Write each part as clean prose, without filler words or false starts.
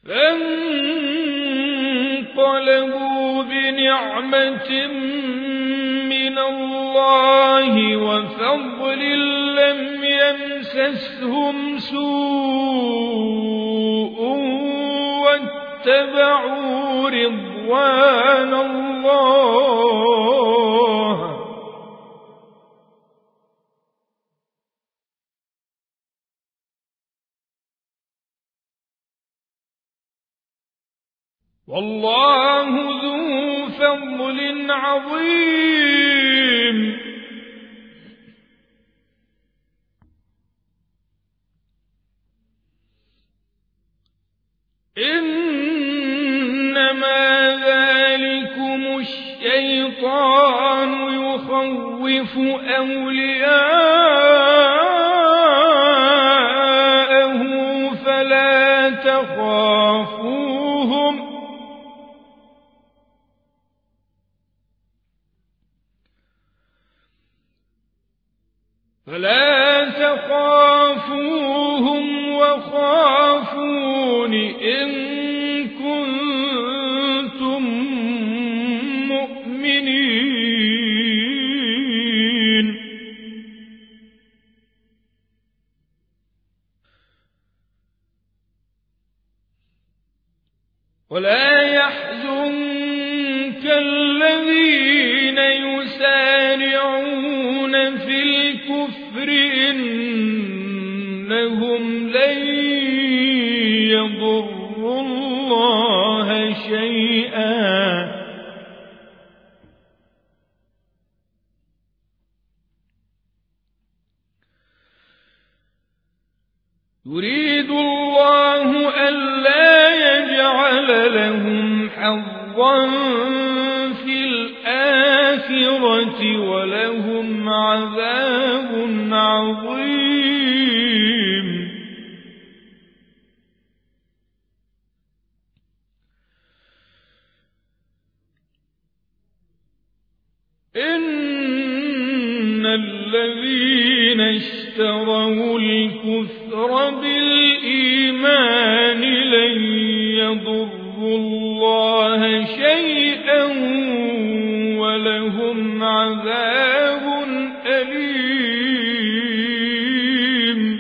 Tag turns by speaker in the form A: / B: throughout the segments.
A: فانقلبوا بنعمة من الله وفضل لم يمسسهم سوء واتبعوا رضوان الله والله ذو فضل عظيم. إنما ذلكم الشيطان يخوف أولياءه فلا تخافوهم وخافون إن كنتم مؤمنين. ولا يحزنك الذين يسارعون في الكفر إنهم لن يضروا الله شيئا يريد الله ألا يجعل لهم حظا في الآخرة ولهم عذاب عظيم. إن الذين اشتروا الكفر بالإيمان لن يضروا الله شيئا ولهم عذاب أليم.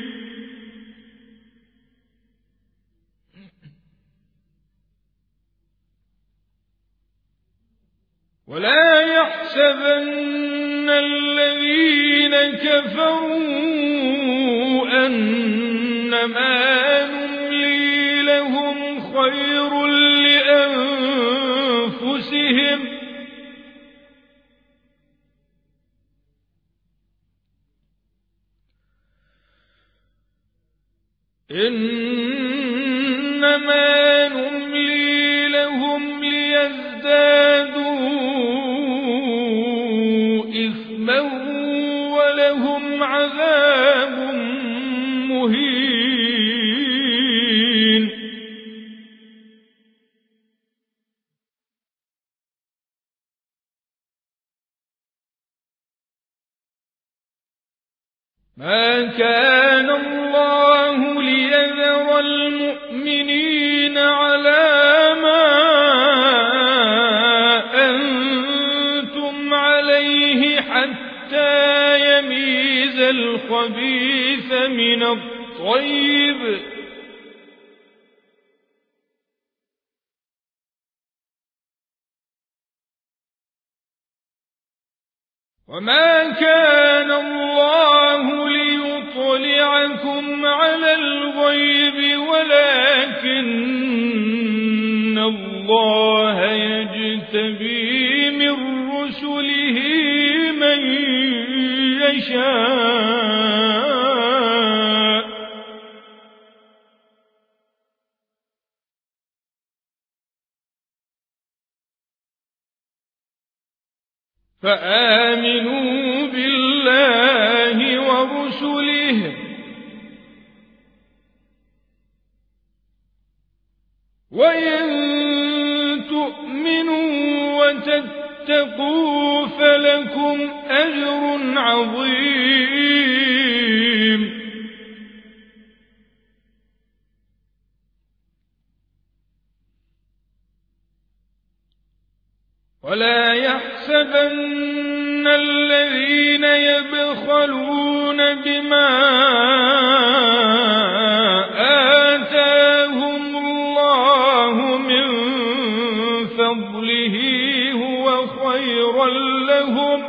A: ولا يحسبن الذين كفروا أنما نملي لهم خير لأنفسهم إنما نملي لهم ليزدادوا إثما ولهم عذاب مهين. ما كان الله ليذر المؤمنين على ما أنتم عليه حتى يميز الخبيث من الطيب وما كان الله ليطلعكم على الغيب ولكن الله يجتبي من رسله من يشاء فآمنوا بالله ورسله وإن تؤمنوا وتتقوا فلكم أجر عظيم. ولا يحسبن الذين يبخلون بما آتاهم الله من فضله هو خيرا لهم،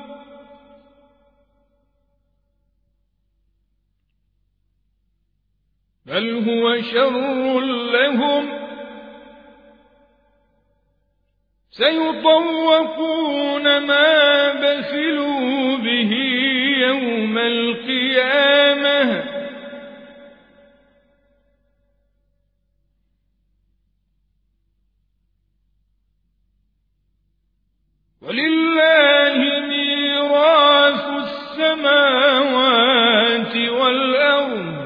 A: بل هو شر لهم، سيطوقون ما بخلوا به يوم القيامة، ولله ميراث السماوات والأرض،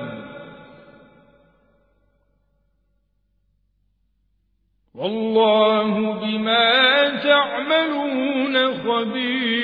A: والله بما تعملون خبير.